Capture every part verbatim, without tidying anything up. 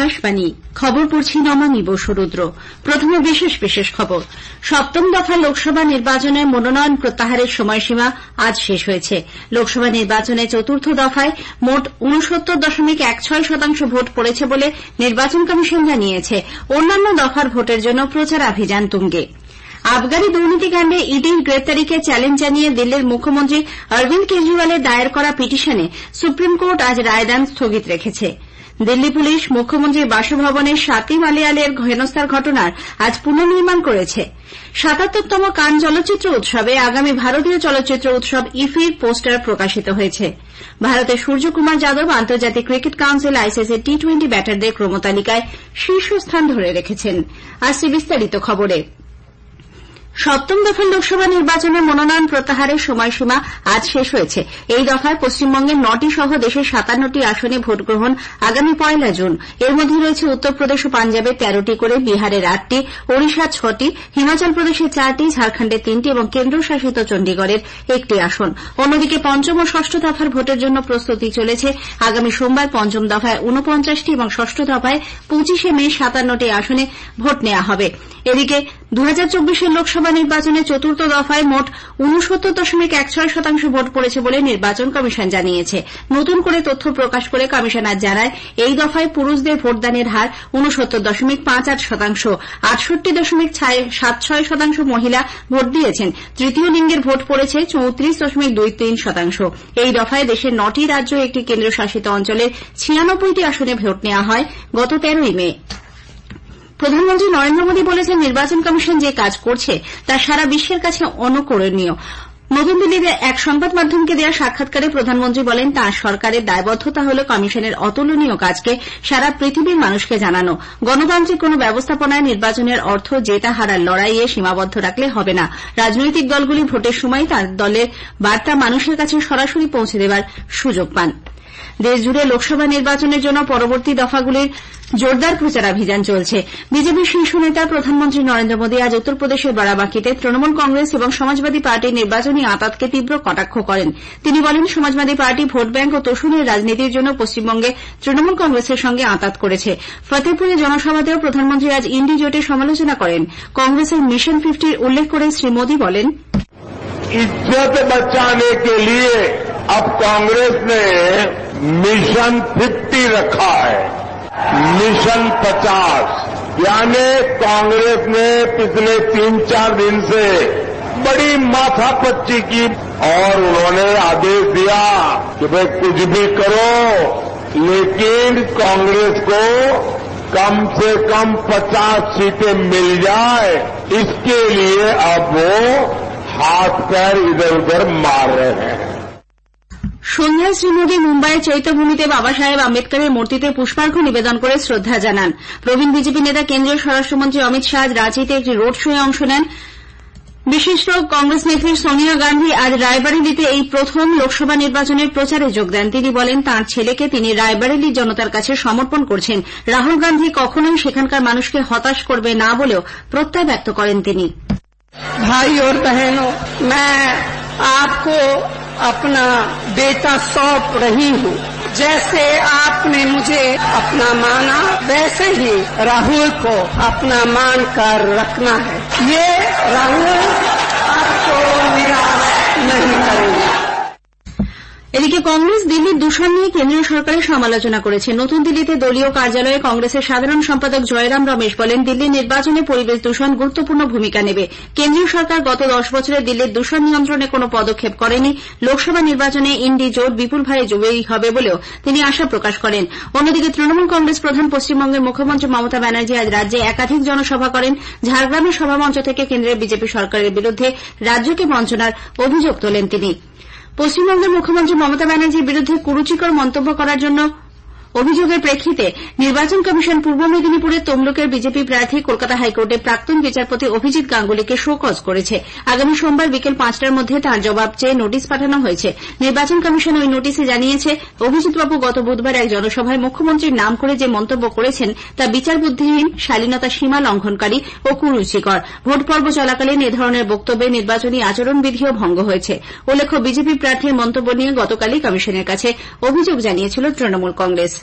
আকাশবাণী খবর পড়ছি নমামি বসুরুদ্র। প্রথমে বিশেষ বিশেষ খবর। সপ্তম দফা লোকসভা নির্বাচনে মনোনয়ন প্রত্যাহারের সময়সীমা আজ শেষ হয়েছে। লোকসভা নির্বাচনে চতুর্থ দফায় মোট ঊনসত্তর দশমিক এক ছয় শতাংশ ভোট পড়েছে বলে নির্বাচন কমিশন জানিয়েছে। অন্যান্য দফার ভোটের জন্য প্রচারাভিযান তুঙ্গে। আবগারি দুর্নীতিকাণ্ডে ইডির গ্রেপ্তারিকে চ্যালেঞ্জ জানিয়ে দিল্লির মুখ্যমন্ত্রী অরবিন্দ কেজরিওয়ালের দায়ের করা পিটিশনে সুপ্রিম কোর্ট আজ রায়দান স্থগিত রেখেছে। দিল্লি পুলিশ মুখ্যমন্ত্রীর বাসভবনে স্বাতী মালিয়ালের হেনস্থার ঘটনার আজ পুনর্নির্মাণ করেছে। সাতাত্তরতম কান চলচ্চিত্র উৎসবে আগামী ভারতীয় চলচ্চিত্র উৎসব ইফির পোস্টার প্রকাশিত হয়েছে। ভারতের সূর্যকুমার যাদব আন্তর্জাতিক ক্রিকেট কাউন্সিল আইসিসির টি টোয়েন্টি ব্যাটারদের ক্রমতালিকায় শীর্ষস্থান ধরে রেখেছেন। আসছে বিস্তারিত খবরে। সপ্তম দফার লোকসভা নির্বাচনে মনোনয়ন প্রত্যাহারের সময়সীমা আজ শেষ হয়েছে। এই দফায় পশ্চিমবঙ্গের নটি সহ দেশের সাতান্নটি আসনে ভোটগ্রহণ আগামী পয়লা জুন। এর মধ্যে রয়েছে উত্তরপ্রদেশ ও পাঞ্জাবের তেরোটি করে, বিহারের আটটি, ওড়িশার ছটি, হিমাচল প্রদেশের চারটি, ঝাড়খণ্ডের তিনটি এবং কেন্দ্রশাসিত চণ্ডীগড়ের একটি আসন। অন্যদিকে পঞ্চম ও ষষ্ঠ দফার ভোটের জন্য প্রস্তুতি চলেছে। আগামী সোমবার পঞ্চম দফায় ঊনপঞ্চাশটি এবং ষষ্ঠ দফায় পঁচিশে মে সাতান্নটি আসনে ভোট নেওয়া হবে। এদিকে দু হাজার চব্বিশের লোকসভা নির্বাচনে চতুর্থ দফায় মোট ঊনসত্তর দশমিক এক ছয় শতাংশ ভোট পড়েছে বলে নির্বাচন কমিশন জানিয়েছে। নতুন করে তথ্য প্রকাশ করে কমিশন আজ জানায়, এই দফায় পুরুষদের ভোটদানের হার ঊনসত্তর দশমিক পাঁচ আট শতাংশ, আটষট্টি দশমিক সাত ছয় শতাংশ মহিলা ভোট দিয়েছেন। তৃতীয় লিঙ্গের ভোট পড়েছে চৌত্রিশ দশমিক দুই তিন শতাংশ। এই দফায় দেশের নটি রাজ্য একটি কেন্দ্রশাসিত অঞ্চলের ছিয়ানব্বইটি আসনে ভোট নেওয়া হয় গত তেরোই মে। প্রধানমন্ত্রী নরেন্দ্র মোদী বলেছেন, নির্বাচন কমিশন যে কাজ করছে তা সারা বিশ্বের কাছে অনুকরণীয়। নতুন দিল্লিতে এক সংবাদ মাধ্যমকে দেওয়া সাক্ষাৎকারে প্রধানমন্ত্রী বলেন, তাঁর সরকারের দায়বদ্ধতা হল কমিশনের অতুলনীয় কাজকে সারা পৃথিবীর মানুষকে জানানো। গণতান্ত্রিক কোন ব্যবস্থাপনায় নির্বাচনের অর্থ জেতা হারার লড়াইয়ে সীমাবদ্ধ রাখলে হবে না। রাজনৈতিক দলগুলি ভোটের সময় তার দলের বার্তা মানুষের কাছে সরাসরি পৌঁছে দেওয়ার সুযোগ পান। দেশজুড়ে লোকসভা নির্বাচনের জন্য পরবর্তী দফাগুলির জোরদার প্রচারাভিযান চলছে। বিজেপির শীর্ষ নেতা প্রধানমন্ত্রী নরেন্দ্র মোদী আজ উত্তরপ্রদেশের বারাবাঁকিতে তৃণমূল কংগ্রেস এবং সমাজবাদী পার্টির নির্বাচনী আঁতাতকে তীব্র কটাক্ষ করেন। তিনি বলেন, সমাজবাদী পার্টি ভোট ব্যাঙ্ক ও তোষণের রাজনীতির জন্য পশ্চিমবঙ্গে তৃণমূল কংগ্রেসের সঙ্গে আঁতাত করেছে। ফতেপুরে জনসভাতেও প্রধানমন্ত্রী আজ ইন্ডি জোটের সমালোচনা করেন। কংগ্রেসের মিশন ফিফটির উল্লেখ করে শ্রী মোদী বলেন, इज्जत बचाने के लिए अब कांग्रेस ने मिशन फिफ्टी रखा है, मिशन पचास। यानी कांग्रेस ने पिछले तीन चार दिन से बड़ी माथापच्ची की और उन्होंने आदेश दिया कि भाई कुछ भी करो, लेकिन कांग्रेस को कम से कम पचास सीटें मिल जाए, इसके लिए अब वो हाथ पैर इधर उधर मार रहे हैं। সন্ধ্যায় শ্রী মোদী মুম্বাইয়ের চৈত্যভূমিতে বাবা সাহেব আম্বেদকরের মূর্তিতে পুষ্পার্ঘ্য নিবেদন করে শ্রদ্ধা জানান। প্রবীণ বিজেপি নেতা কেন্দ্রীয় স্বরাষ্ট্রমন্ত্রী অমিত শাহ আজ রাঁচিতে একটি রোড শোয়ে অংশ নেন। বিশিষ্ট কংগ্রেস নেত্রী সোনিয়া গান্ধী আজ রায়বরেলিতে এই প্রথম লোকসভা নির্বাচনের প্রচারে যোগ দেন। তিনি বলেন, তাঁর ছেলেকে তিনি রায়বরেলির জনতার কাছে সমর্পণ করছেন। রাহুল গান্ধী কখনোই সেখানকার মানুষকে হতাশ করবে না বলেও প্রত্যয় ব্যক্ত করেন তিনি। भाई और बहनों, मैं आपको अपना बेटा सौंप रही हूँ। जैसे आपने मुझे अपना माना, वैसे ही राहुल को अपना मान कर रखना है। ये राहुल आपको निराश नहीं करेंगे। এদিকে কংগ্রেস দিল্লির দূষণ নিয়ে কেন্দ্রীয় সরকারের সমালোচনা করেছে। নতুন দিল্লিতে দলীয় কার্যালয়ে কংগ্রেসের সাধারণ সম্পাদক জয়রাম রমেশ বলেন, দিল্লির নির্বাচনে পরিবেশ দূষণ গুরুত্বপূর্ণ ভূমিকা নেবে। কেন্দ্রীয় সরকার গত দশ বছরে দিল্লির দূষণ নিয়ন্ত্রণে কোনো পদক্ষেপ করেনি। লোকসভা নির্বাচনে ইন্ডি জোট বিপুল ভারে জয়ী হবে বলেও তিনি আশা প্রকাশ করেন। অন্যদিকে তৃণমূল কংগ্রেস প্রধান পশ্চিমবঙ্গের মুখ্যমন্ত্রী মমতা ব্যানার্জি আজ রাজ্যে একাধিক জনসভা করেন। ঝাড়গ্রামের সভামঞ্চ থেকে কেন্দ্রের বিজেপি সরকারের বিরুদ্ধে রাজ্যকে বঞ্চনার অভিযোগ তোলেন তিনি। পশ্চিমবঙ্গের মুখ্যমন্ত্রী মমতা ব্যানার্জির বিরুদ্ধে কুরুচিকর মন্তব্য করার জন্য অভিযোগের প্রেক্ষিতে নির্বাচন কমিশন পূর্ব মেদিনীপুরের তমলুকের বিজেপি প্রার্থী কলকাতা হাইকোর্টের প্রাক্তন বিচারপতি অভিজিৎ গাঙ্গুলিকে শোকজ করেছে। আগামী সোমবার বিকেল পাঁচটার মধ্যে তাঁর জবাব চেয়ে নোটিশ পাঠানো হয়েছে। নির্বাচন কমিশন ওই নোটিশে জানিয়েছে, অভিজিৎবাবু গত বুধবার এক জনসভায় মুখ্যমন্ত্রীর নাম করে যে মন্তব্য করেছেন তা বিচারবুদ্ধিহীন, শালীনতা সীমা লঙ্ঘনকারী ও কুরুচিকর। ভোট পর্ব চলাকালীন এ ধরনের বক্তব্যে নির্বাচনী আচরণবিধিও ভঙ্গ হয়েছে। উল্লেখ্য, বিজেপি প্রার্থীর মন্তব্য নিয়ে গতকালই কমিশনের কাছে অভিযোগ জানিয়েছিল তৃণমূল কংগ্রেস।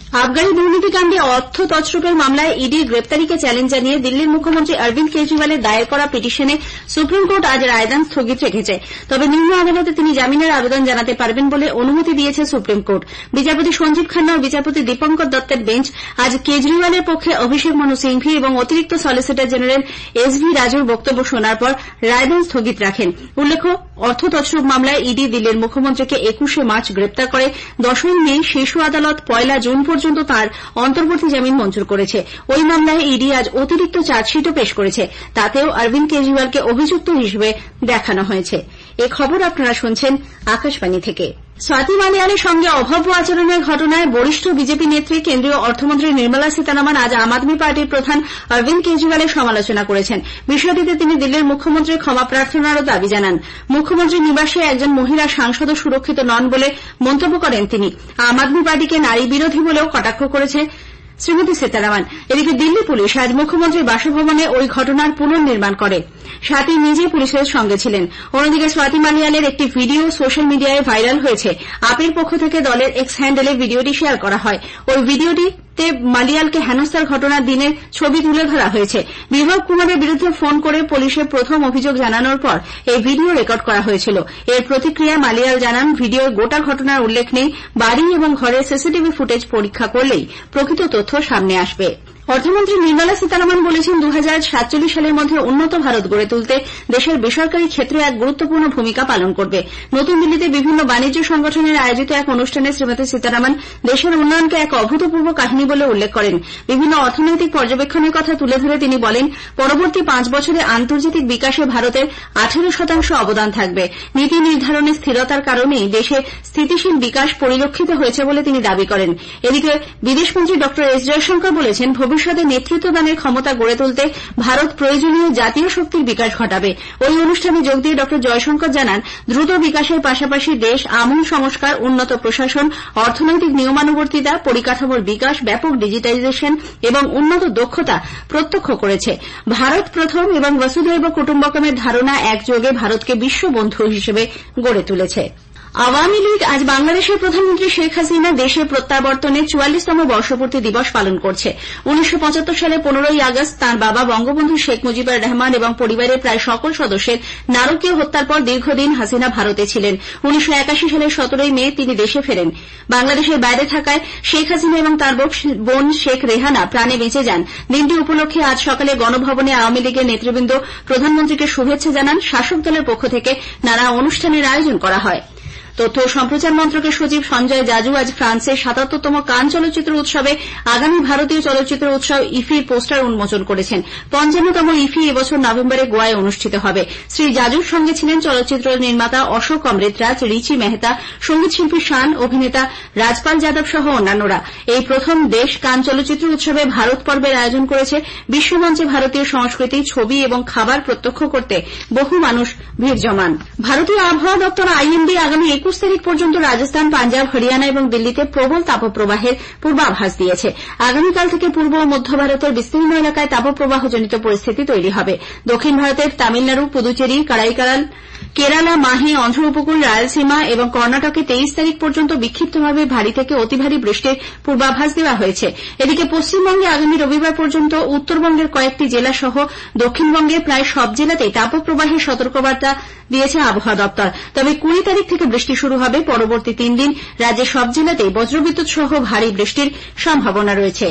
আবগারি দুর্নীতিকাণ্ডে অর্থ তছরুপের মামলায় ইডির গ্রেপ্তারিকে চ্যালেঞ্জ জানিয়ে দিল্লির মুখ্যমন্ত্রী অরবিন্দ কেজরিওয়ালের দায়ের করা পিটিশনে সুপ্রিম কোর্ট আজ রায়দান স্থগিত রেখেছে। তবে নিম্ন আদালতে তিনি জামিনের আবেদন জানাতে পারবেন বলে অনুমতি দিয়েছে সুপ্রিম কোর্ট। বিচারপতি সঞ্জীব খান্না ও বিচারপতি দীপঙ্কর দত্তের বেঞ্চ আজ কেজরিওয়ালের পক্ষে অভিষেক মনু সিংভি এবং অতিরিক্ত সলিসিটর জেনারেল এস ভি রাজুর বক্তব্য শোনার পর রায়দান স্থগিত রাখেন। উল্লেখ্য, অর্থ তছরুপ মামলায় ইডি দিল্লির মুখ্যমন্ত্রীকে একুশে মার্চ গ্রেপ্তার করে দশই মে শীর্ষ আদালত পয়লা জুন পর্যন্ত তাঁর অন্তর্বর্তী জামিন মঞ্জুর করেছে। ওই মামলায় ইডি আজ অতিরিক্ত চার্জশিটও পেশ করেছে। তাতেও অরবিন্দ কেজরিওয়ালকে অভিযুক্ত হিসেবে দেখানো হয়েছে। এ খবর আপনারা শুনছেন আকাশবাণী থেকে। স্বাতি মালিয়ালের সঙ্গে অভব্য আচরণের ঘটনায় বরিষ্ঠ বিজেপি নেত্রী কেন্দ্রীয় অর্থমন্ত্রী নির্মলা সীতারামন আজ আম আদমি পার্টির প্রধান অরবিন্দ কেজরিওয়ালের সমালোচনা করেছেন। বিষয়টিতে তিনি দিল্লির মুখ্যমন্ত্রীর ক্ষমা প্রার্থনারও দাবি জানান। মুখ্যমন্ত্রীর নিবাসে একজন মহিলা সাংসদও সুরক্ষিত নন বলে মন্তব্য করেন তিনি। আম আদমি পার্টিকে নারী বিরোধী বলেও কটাক্ষ করেছে শ্রীমতী সীতারামন। এদিকে দিল্লি পুলিশ আজ মুখ্যমন্ত্রীর বাসভবনে ওই ঘটনার পুনর্নির্মাণ করে। স্বাতী নিজে পুলিশের সঙ্গে ছিলেন। অন্যদিকে স্বাতি মালিয়ালের একটি ভিডিও সোশ্যাল মিডিয়ায় ভাইরাল হয়েছে। আপের পক্ষ থেকে দলের এক্স হ্যান্ডেলে ভিডিওটি শেয়ার করা হয়। ওই ভিডিওটিতে মালিয়ালকে হেনস্থার ঘটনার দিনের ছবি তুলে ধরা হয়েছে। বিভব কুমারের বিরুদ্ধে ফোন করে পুলিশে প্রথম অভিযোগ জানানোর পর এই ভিডিও রেকর্ড করা হয়েছিল। এর প্রতিক্রিয়ায় মালিয়াল জানান, ভিডিওর গোটা ঘটনার উল্লেখ নেই। বাড়ি এবং ঘরের সিসিটিভি ফুটেজ পরীক্ষা করলেই প্রকৃত তথ্য সামনে আসবে। অর্থমন্ত্রী নির্মলা সীতারামন বলেছেন, দু হাজার সাতচল্লিশ সালের মধ্যে উন্নত ভারত গড়ে তুলতে দেশের বেসরকারি ক্ষেত্র এক গুরুত্বপূর্ণ ভূমিকা পালন করবে। নতুন দিল্লিতে বিভিন্ন বাণিজ্য সংগঠনের আয়োজিত এক অনুষ্ঠানে শ্রীমতী সীতারামন দেশের উন্নয়নকে এক অভূতপূর্ব কাহিনী বলে উল্লেখ করেন। বিভিন্ন অর্থনৈতিক পর্যবেক্ষণের কথা তুলে ধরে তিনি বলেন, পরবর্তী পাঁচ বছরে আন্তর্জাতিক বিকাশে ভারতের আঠারো শতাংশ অবদান থাকবে। নীতি নির্ধারণে স্থিরতার কারণেই দেশে স্থিতিশীল বিকাশ পরিলক্ষিত হয়েছে বলে তিনি দাবি করেন। এদিকে বিদেশমন্ত্রী ড এস জয়শঙ্কর বলেছেন, ভবিষ্যতে নেতৃত্বদানের ক্ষমতা গড়ে তুলতে ভারত প্রয়োজনীয় জাতীয় শক্তির বিকাশ ঘটাবে। ওই অনুষ্ঠানে যোগ দিয়ে ড জয়শঙ্কর জানান, দ্রুত বিকাশের পাশাপাশি দেশ আমূল সংস্কার, উন্নত প্রশাসন, অর্থনৈতিক নিয়মানুবর্তিতা, পরিকাঠামোর বিকাশ, ব্যাপক ডিজিটাইজেশন এবং উন্নত দক্ষতা প্রত্যক্ষ করেছে। ভারত প্রথম এবং বসুধৈব কুটুম্বকমের ধারণা একযোগে ভারতকে বিশ্ববন্ধু হিসেবে গড়ে তুলেছে। আওয়ামী লীগ আজ বাংলাদেশের প্রধানমন্ত্রী শেখ হাসিনা দেশে প্রত্যাবর্তনের চুয়াল্লিশতম বর্ষপূর্তি দিবস পালন করছে। উনিশশো পঁচাত্তর সালে পনেরোই আগস্ট তাঁর বাবা বঙ্গবন্ধু শেখ মুজিবুর রহমান এবং পরিবারের প্রায় সকল সদস্যের নারকীয় হত্যার পর দীর্ঘদিন হাসিনা ভারতে ছিলেন। উনিশশো একাশি সালের সতেরোই মে তিনি দেশে ফেরেন। বাংলাদেশের বাইরে থাকায় শেখ হাসিনা এবং তাঁর বোন শেখ রেহানা প্রাণে বেঁচে যান। দিনটি উপলক্ষে আজ সকালে গণভবনে আওয়ামী লীগের নেতৃবৃন্দ প্রধানমন্ত্রীকে শুভেচ্ছা জানান। শাসক দলের পক্ষ থেকে নানা অনুষ্ঠানের আয়োজন করা হয়। তথ্য ও সম্প্রচার মন্ত্রকের সচিব সঞ্জয় জাজু আজ ফ্রান্সের সাতাত্তরতম কান চলচ্চিত্র উৎসবে আগামী ভারতীয় চলচ্চিত্র উৎসব ইফির পোস্টার উন্মোচন করেছেন। পঞ্চান্নতম ইফি এবছর নভেম্বরে গোয়ায় অনুষ্ঠিত হবে। শ্রী জাজুর সঙ্গে ছিলেন চলচ্চিত্র নির্মাতা অশোক অমৃতরাজ, রিচি মেহতা, সঙ্গীতশিল্পী শান, অভিনেতা রাজপাল যাদব সহ অন্যান্যরা। এই প্রথম দেশ কান চলচ্চিত্র উৎসবে ভারত পর্বের আয়োজন করেছে। বিশ্বমঞ্চে ভারতীয় সংস্কৃতি, ছবি এবং খাবার প্রত্যক্ষ করতে বহু মানুষ ভিড় জমান। ভারতীয় আবহাওয়া দপ্তর আইএমডি আগামী একুশ তারিখ পর্যন্ত রাজস্থান, পাঞ্জাব, হরিয়ানা এবং দিল্লিতে প্রবল তাপপ্রবাহের পূর্বাভাস দিয়েছে। আগামীকাল থেকে পূর্ব ও মধ্য ভারতের বিস্তীর্ণ এলাকায় তাপপ্রবাহজনিত পরিস্থিতি তৈরি হবে। দক্ষিণ ভারতের তামিলনাড়ু, পুদুচেরি, কারাইকাল, কেরালা, মাহে, অন্ধ্র উপকূল, রায়লসীমা এবং কর্ণাটকে তেইশ তারিখ পর্যন্ত বিক্ষিপ্তভাবে ভারী থেকে অতি ভারী বৃষ্টির পূর্বাভাস দেওয়া হয়েছে। এদিকে পশ্চিমবঙ্গে আগামী রবিবার পর্যন্ত উত্তরবঙ্গের কয়েকটি জেলা সহ দক্ষিণবঙ্গের প্রায় সব জেলাতেই তাপপ্রবাহের সতর্কবার্তা দিয়েছে আবহাওয়া দপ্তর। তবে কুড়ি তারিখ থেকে বৃষ্টি শুরু হবে। পরবর্তী তিন দিন রাজ্যের সব জেলাতেই বজ্রবিদ্যুৎ সহ ভারী বৃষ্টির সম্ভাবনা রয়েছে।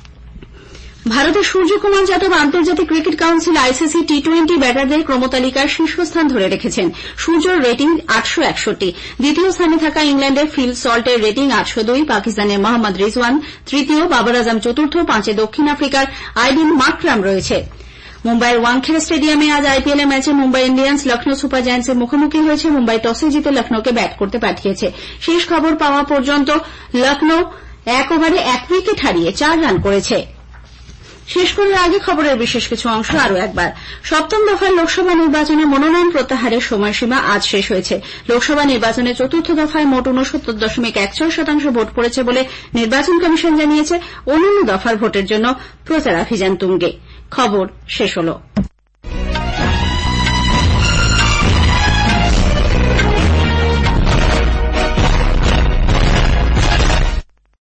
ভারতের সূর্যকুমার যাদব আন্তর্জাতিক cricket council ICC T twenty ব্যাটারদের ক্রমতালিকার শীর্ষস্থান ধরে রেখেছেন। সূর্যর রেটিং আটশো একষট্টি। দ্বিতীয় স্থানে থাকা ইংল্যান্ডের ফিল সল্টের রেটিং আটশো দুই। পাকিস্তানের মোহাম্মদ রিজওয়ান তৃতীয়, বাবর আজম চতুর্থ, পাঁচে দক্ষিণ আফ্রিকার আইডিন মাকরাম রয়েছে। মুম্বাইয়ের ওয়াংখেড়ে স্টেডিয়ামে আজ আইপিএল এর ম্যাচে মুম্বাই ইন্ডিয়ান্স লখনৌ সুপার জায়ান্টসের মুখোমুখি হয়েছে। মুম্বাই টসে জিতে লখনৌকে ব্যাট করতে পাঠিয়েছে। শেষ খবর পাওয়া পর্যন্ত লখনৌ এক ওভারে এক উইকেট হারিয়ে চার রান করেছে। শেষ করার আগে খবরের বিশেষ কিছু অংশ আরও একবার। সপ্তম দফার লোকসভা নির্বাচনে মনোনয়ন প্রত্যাহারের সময়সীমা আজ শেষ হয়েছে। লোকসভা নির্বাচনে চতুর্থ দফায় মোট ঊনসত্তর দশমিক এক ছয় শতাংশ ভোট পড়েছে বলে নির্বাচন কমিশন জানিয়েছে। অন্যান্য দফার ভোটের জন্য প্রচারাভিযান তুঙ্গে। খবর শেষ হল।